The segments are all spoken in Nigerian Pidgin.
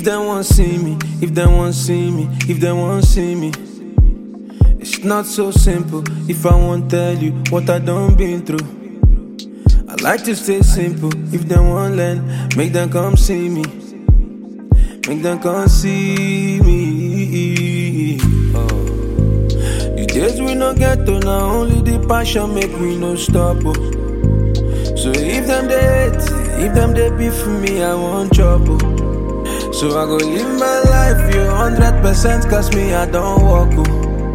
they want see me, if they want see me, if they want see me. It's not so simple if I won't tell you what I done been through. I like to stay simple, if they want learn, make them come see me. Make them come see me. The days we no get to now, only the passion make we no stop. So if them they hate, if them they beef for me, I want trouble. So I go live my life, you 100%, cause me I don't walk.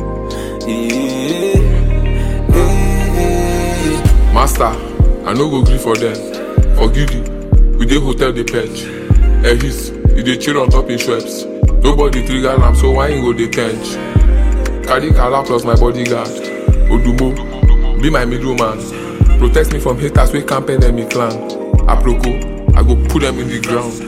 Master, I no go gree for them. Forgive you, we dey hotel the perch. His, you dey chill on top in Schweppes. Nobody trigger lamp, so why you go dey tench? Carry Kala plus my bodyguard. Odumo, be my middleman. Protect me from haters wey camp enemy clan. Aproko, I go put them in the ground.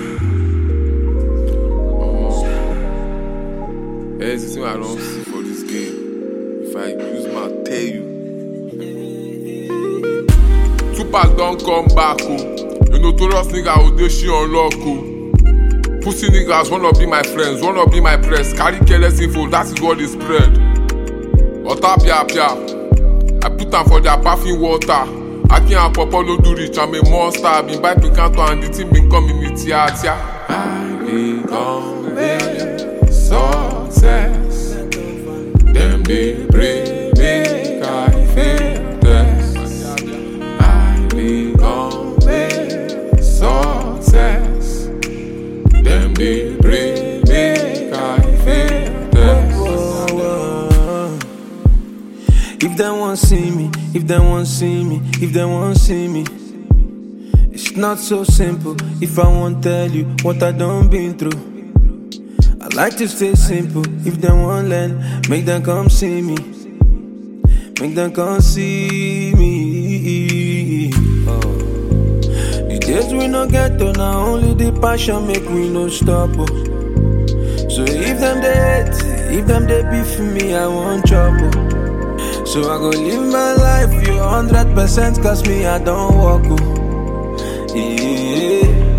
Here's the thing I don't see for this game. If I use my tell you. Tupac don't come back, oh. You notorious nigga Odeshi on lock, oh. Pussy niggas wanna be my friends, wanna be my press. Carry careless info, that is what is spread. Otapia pia, I put them for their bathing water. I can't pop no do rich, I'm a monster. I been by Picanto and the team been coming with theater. I become a success. Them they pray, make I feel this. I become a success. Them they pray, make I feel this. If they want see me, if they want see me, if they want see me. It's not so simple if I won't tell you what I done been through. I like to stay simple, if they want learn, make them come see me. Make them come see me. The days we no get to now, only the passion make we no stop. So if them they hate, if them they beef for me, I want trouble. So I go live my life, you 100%, cause me I don't walk.